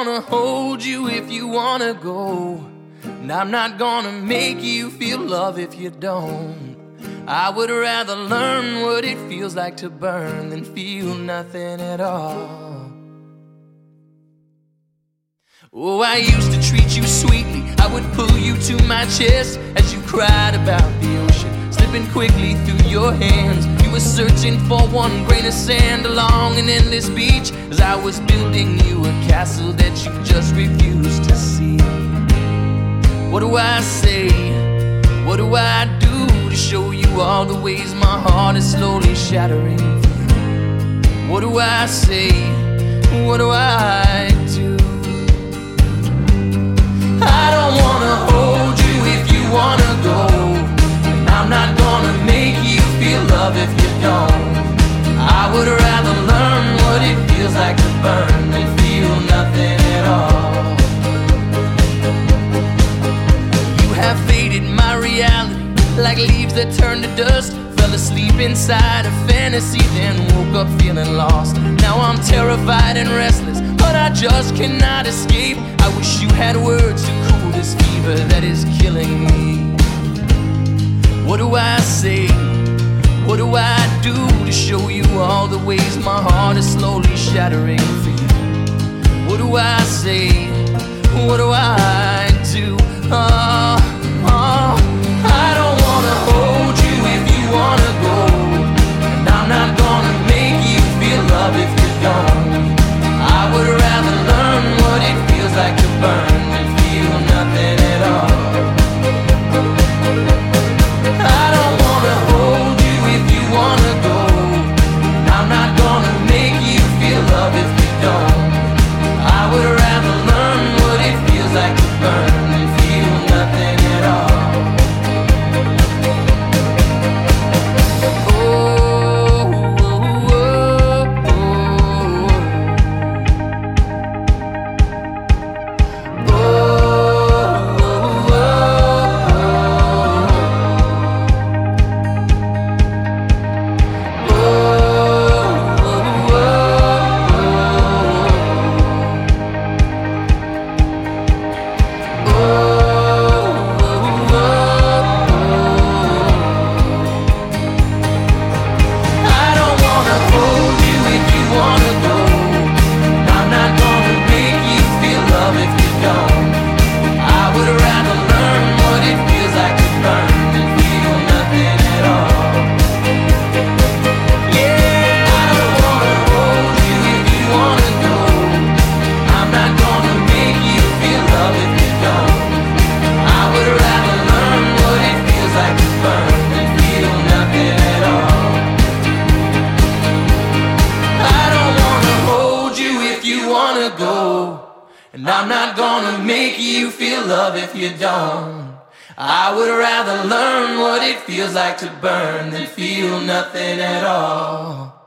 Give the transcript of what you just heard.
gonna hold you if you wanna go, and I'm not gonna make you feel love if you don't. I would rather learn what it feels like to burn than feel nothing at all. Oh, I used to treat you sweetly. I would pull you to my chest as you cried about the ocean, slipping quickly through your hands. You were searching for one grain of sand along an endless beach, as I was building you a castle that you just refused to see. What do I say? What do I do to show you all the ways my heart is slowly shattering for you? What do I say? What do I do? I don't wanna hold you if you wanna go, and I'm not gonna make you feel love if you don't. I would rather learn what it feels like to burn than feel nothing at all. You have faded my reality like leaves that turn to dust. Fell asleep inside a fantasy, then woke up feeling lost. Now I'm terrified and restless, but I just cannot escape. I wish you had words to cool this fever that is killing me. What do I say? What do I do to show you all the ways my heart is slowly shattering for you? What do I say? What do I do? I don't wanna hold you if you wanna go, and I'm not gonna make you feel love if you don't. I would rather learn what it feels like to burn than feel nothing at all. I don't wanna hold you if you wanna go, and I'm not gonna make you feel love if you don't. I would rather learn what it feels like to burn than feel nothing at all. And I'm not gonna make you feel love if you don't. I would rather learn what it feels like to burn than feel nothing at all.